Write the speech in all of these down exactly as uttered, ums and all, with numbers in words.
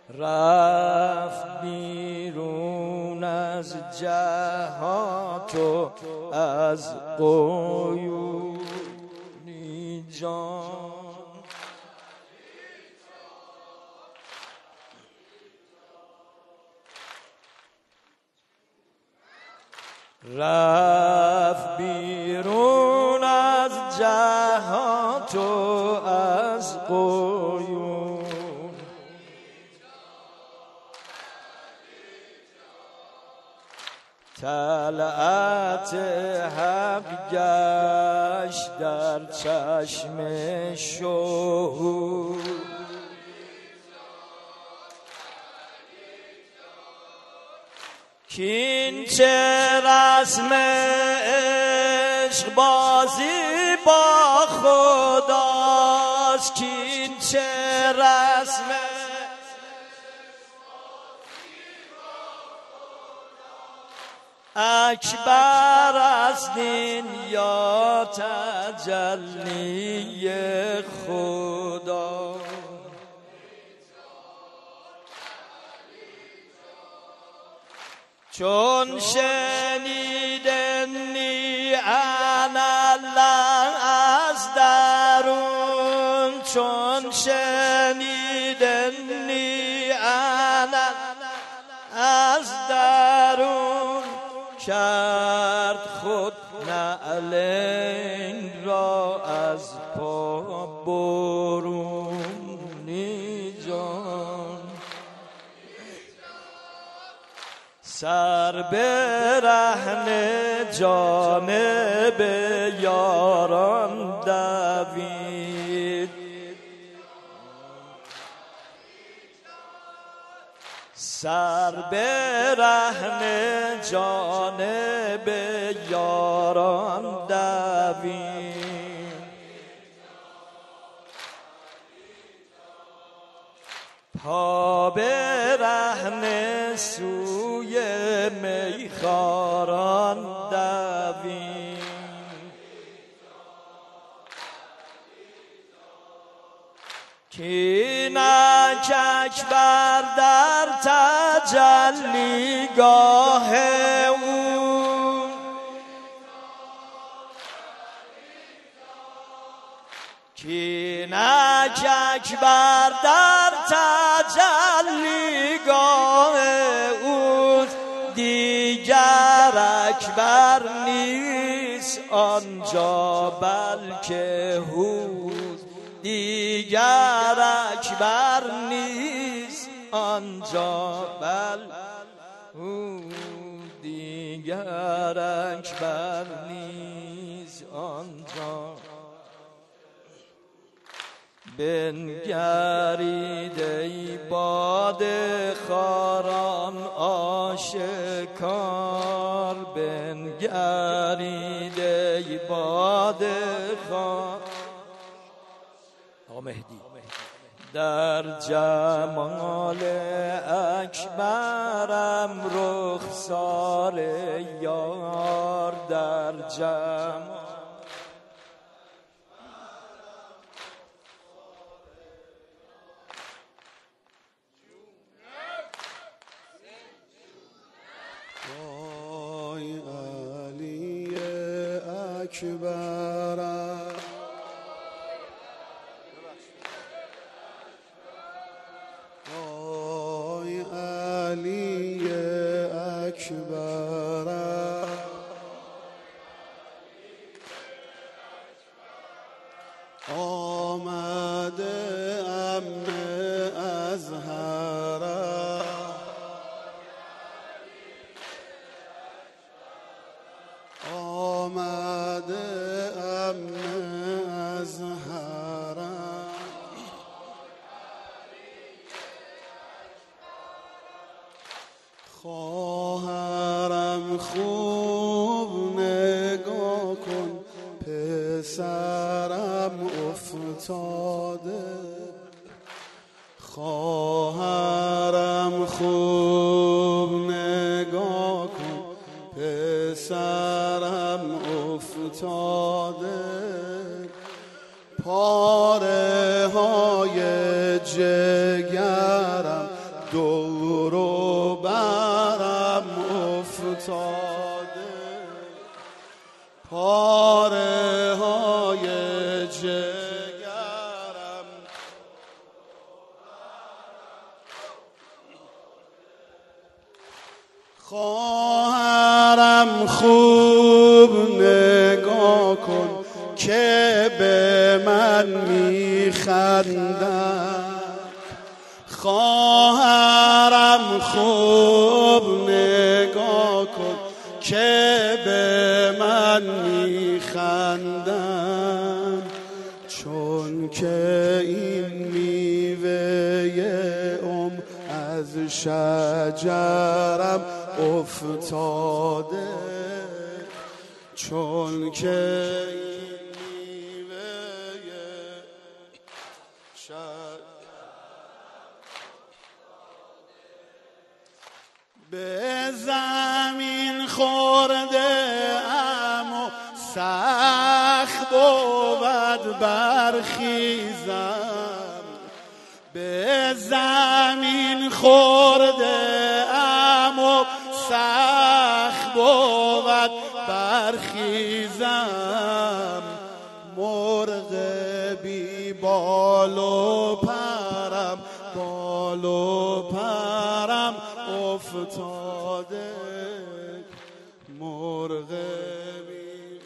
رفت بیرون از جهات و از قیونی جان. رفت بیرون از جهات و از قیون طلعت حق گشت در چشم شهود کین چه رسم عشق بازی با خداست، کین چه رسم اکبر از دین یا تجلی خدا. چون شنیدنی انا الله از درون، چون شنیدنی انا از درون کرد خود نعلین را از پا برونی جان. سر برهنه جانب یاران دوید، سر برهنه جانب یاران دوید، پا برهنه سوی میخواران دوید. کینک اکبر در تجلیگاه او، کینک اکبر در تجلیگاه او، دیگر اکبر نیست آنجا بلکه هوز، دیگر اکبر نیست آنجا بل او، دیگر اکبر نیست آنجا. بنگرید ای باد خاران آشکار، بنگرید ای باد خاران مهدی در جمال اکبرم، رخسار یار در جمال وای علی اکبرم، وای علی اکبرم، آمده امن از حرم، آمده امن از حرم، خواهرم خوب نگاه کن، پسرم افتاده، خواهرم خوب نگاه کن، پسرم افتاده، پاره های جگرم دور و برم افتاده، پاره های جگرم خواهرم خوب نگاه کن که به من میخندن، خواهرم خوب نگاه کن که به من میخندن، چون که این میوه ام از شجرم افتاده، چون که این میوه شجرم به زمین خورده ام و سخت بود برخیزم، به زمین خورده ام و سخت بود برخیزم، مرغ بی بال و پرم بال و پرم افتاده، مرغ بی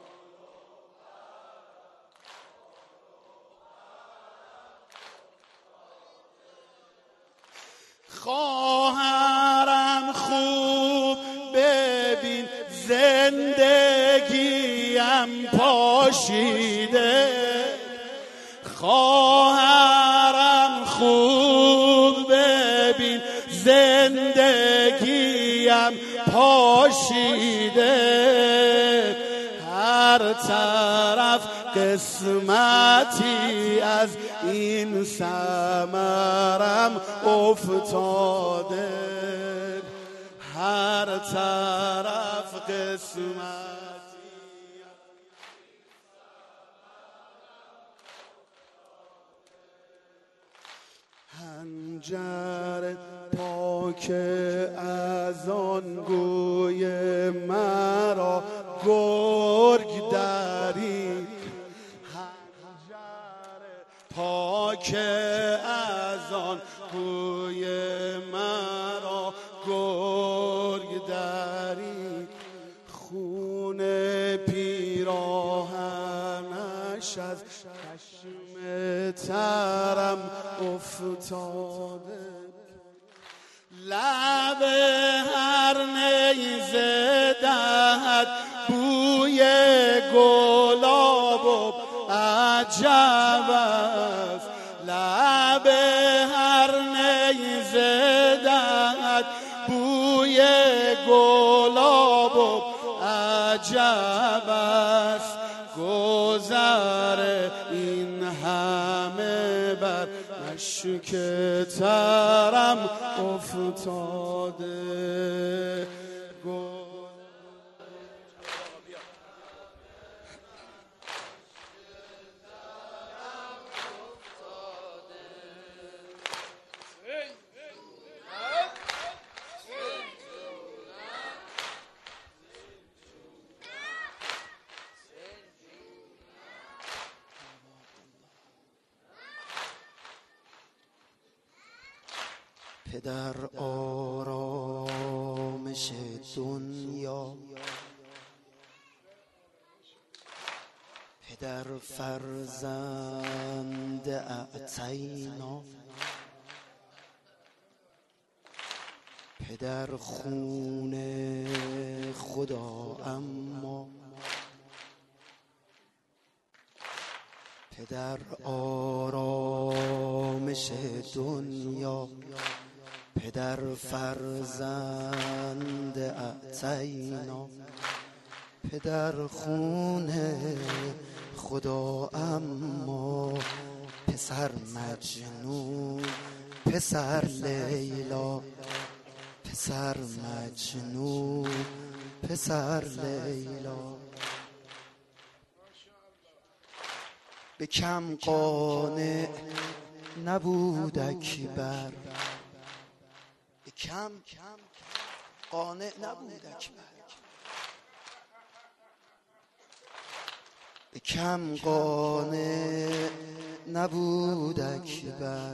خواهرم خوب ببین زندگیم پاشیده، خواهرم خوب ببین زندگیم پاشیده، هر طرف قسمتی از این ثمرم افتاده، هر طرف قسمتی هنجر پاک از آن گوی مرا گرگ درید، هنجر پاک از آن گوی مرا گرگ درید، خون پیراهنش از چشم ترم افتاده، لب هر نیزه دهد بوی گلاب و عجب است، لب هر نیزه دهد بوی گلاب و عجب است، گذر این همه بر مشک ترم افتاده، پدر آرامش دنیا، پدر فرزند اعطینا، پدر خون خدا اما، پدر آرامش دنیا، پدر فرزند اعطینا، پدر خون خدا اما، پسر مجنون پسر لیلا، پسر مجنون پسر لیلا، به کم قانع نبود اکبر، کم قانع نبود اکبر، به کم قانع نبود اکبر،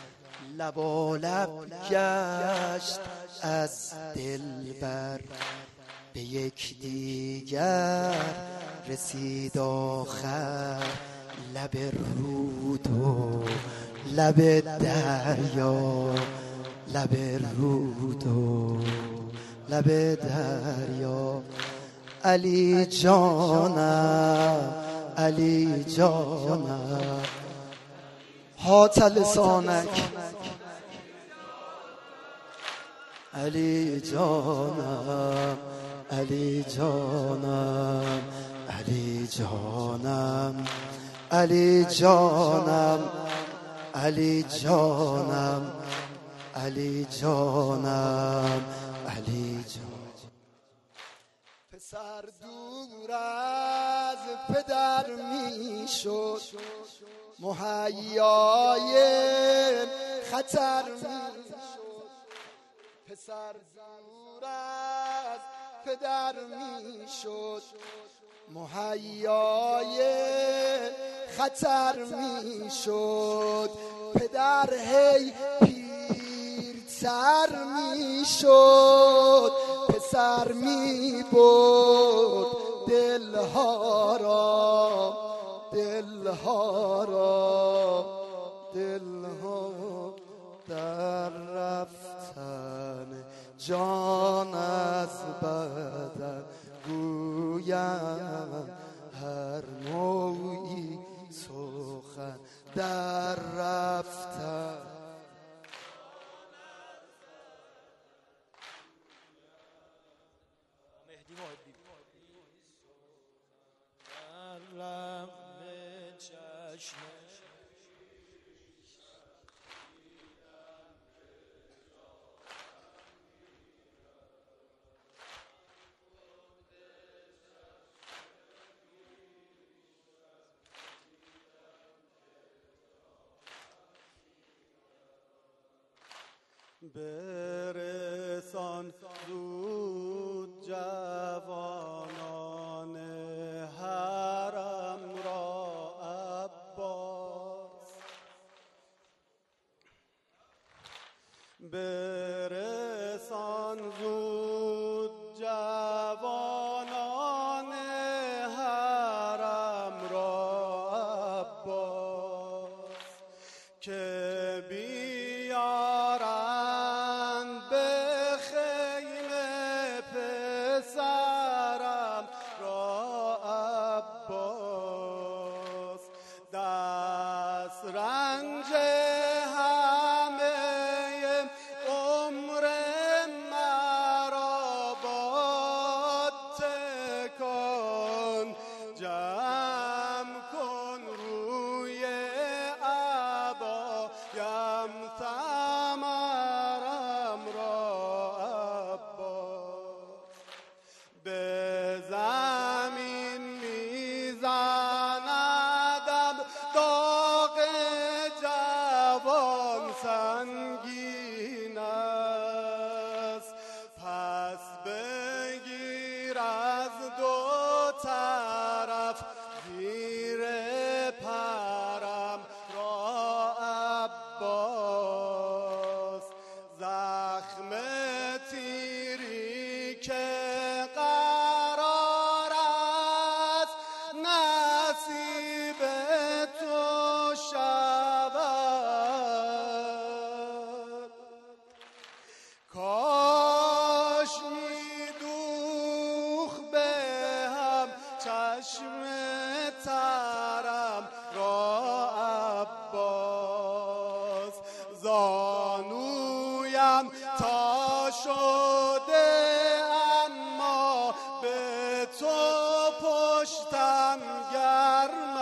لبالب گشت از دلبر، به یک دیگر رسید آخر، لب رود و لب دریا، لب رود و لب دریا. علی جانم علی جانم هات لسانک، علی جانم علی جانم علی جانم علی جانم علی جانم علی جانم علی جانم. پسر دور از پدر می شد، مهیای خطر می شد. پسر دور از پدر می شد، مهیای خطر می شد. پدر هی پیرتر می شد، پسر می برد دلها را، دلها را، دلها. در رفتن جان از بدن گویم هر نوعی سخن، در رفتن برسان زود جوانان حرم را عباس، برسان زود جوانان حرم را عباس، که بیارند به خیمه پسرم را عباس. دست رنج همه عمر مرا باد تکان، جمع کن روی عبایم ثمرم را عباس. به زمین میزندم داغ جوان سنگین است، پس بگیر از دو طرف زیر پرم را عباس. زخم تیری که قرار است نصیب تو شود، کاش میدوخ به هم چشم ترم را عباس. زانویم تا شده اما به تو پشتم گرم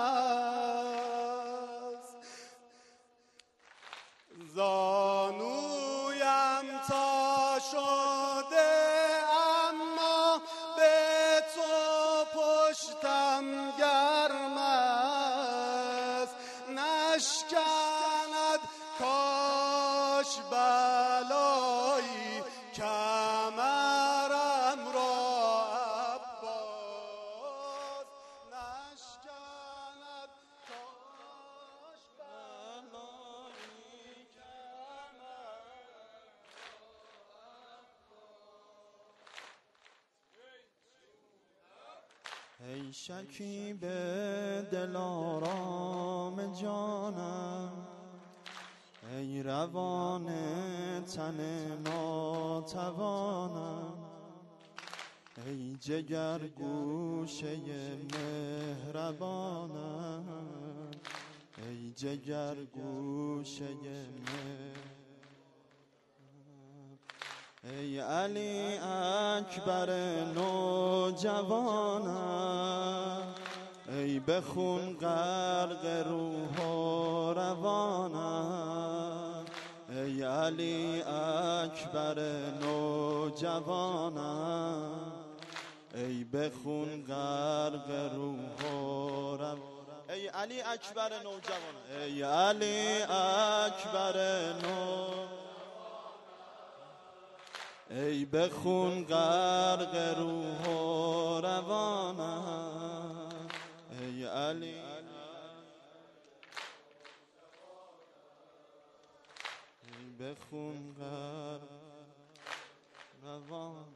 است، زانویم تا شده اما به تو پشتم گرم است. نشکند کاش بلای ای شکیب دلارام جانم، ای روان تن ناتوانم، ای جگر گوشه مهربانم، ای جگر گوشه مهربانم. ای علی اکبر نوجوانم، ای به خون غرق روح و روانم، ای علی اکبر نوجوانم، ای به خون غرق روح و روانم. ای علی اکبر نوجوانم، ای علی اکبر نوجوانم، ای به خون غرق روح و روانم، ای علی ای به خون غرق روانم.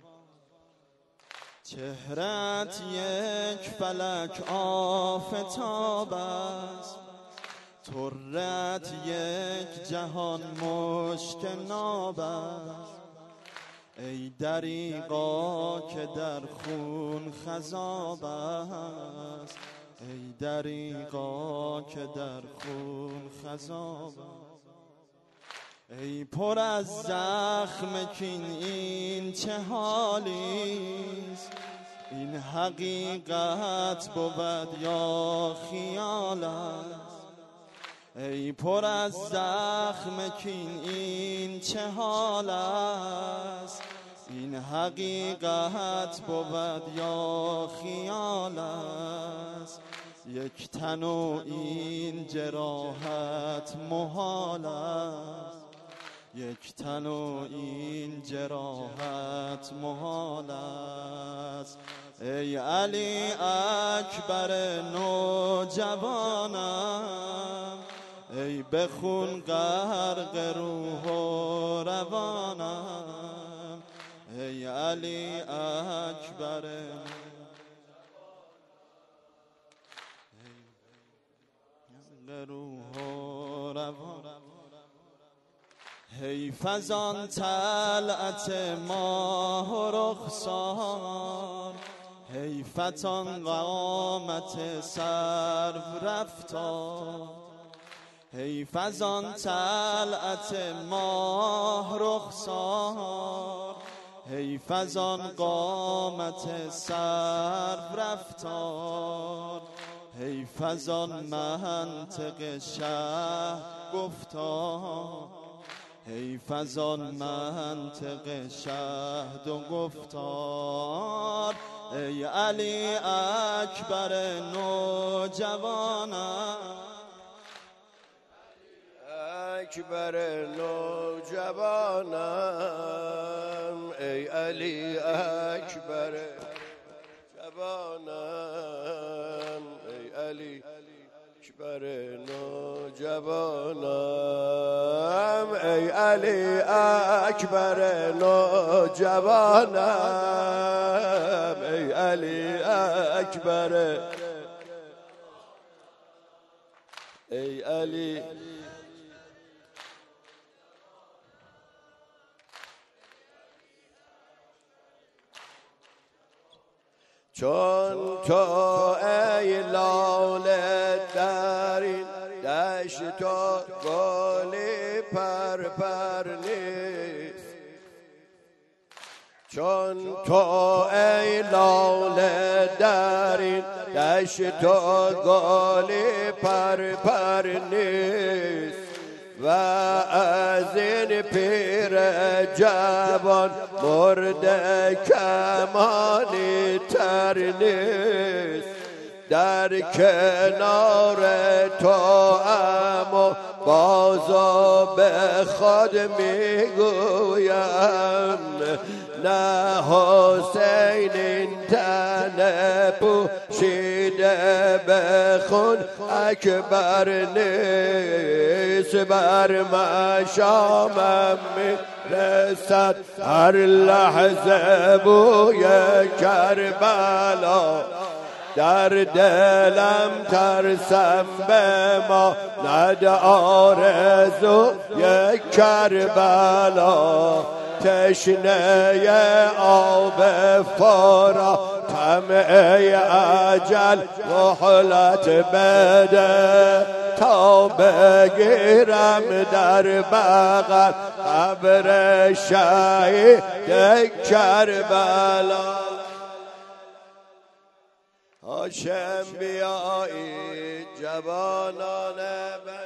چهرت یک فلک آفتاب است، طرت یک جهان مشک ناب است، ای دریغا که در خون خضاب است، ای دریغا که در خون خضاب است. ای پر از زخم کین این چه حالیست، این حقیقت بود یا خیال است. ای پر از زخم کین این چه حال است، این حقیقت بود یا خیال است. یک تن و این جراحت محال است، یک تن و این جراحت محال است. ای علی اکبر نوجوانم، ای به خون غرق روح و روانم، ای علی اکبر روح و روانم. حیف از آن طلعت ماه و رخسار، حیفت آن قامت سرو رفتار، حیف از آن طلعت ماه رخسار، حیف از آن قامت سرو رفتار، حیف از آن منطق شهر گفتار، حیف از آن منطق شهد و گفتار. ای علی اکبر نوجوانم، اکبر نوجوانم، ای علی اکبر جوانم، ای علی اکبر نوجوانم، ای علی اکبر نوجوانم، ای علی اکبر، ای علی چون تو ای لاله در این دشت و گلی پرپر نیست، چون تو ای لاله در این دشت و گلی پرپر نیست، و از این پیر جوان مرده کمانی تر نیست. در کنار تو اما بازو به خود میگویم، نه حسین این تن پوشیده به خون اکبر نیست. بر مشامم میرسد هر لحظه بوی کربلا، در دلم ترسم به ما ند آرزو یک کربلا تشنه آب فارا طمع اجل مهلت بده تا بگیرم در بغل قبر شهید کربلا. هاشم بیایید جوانان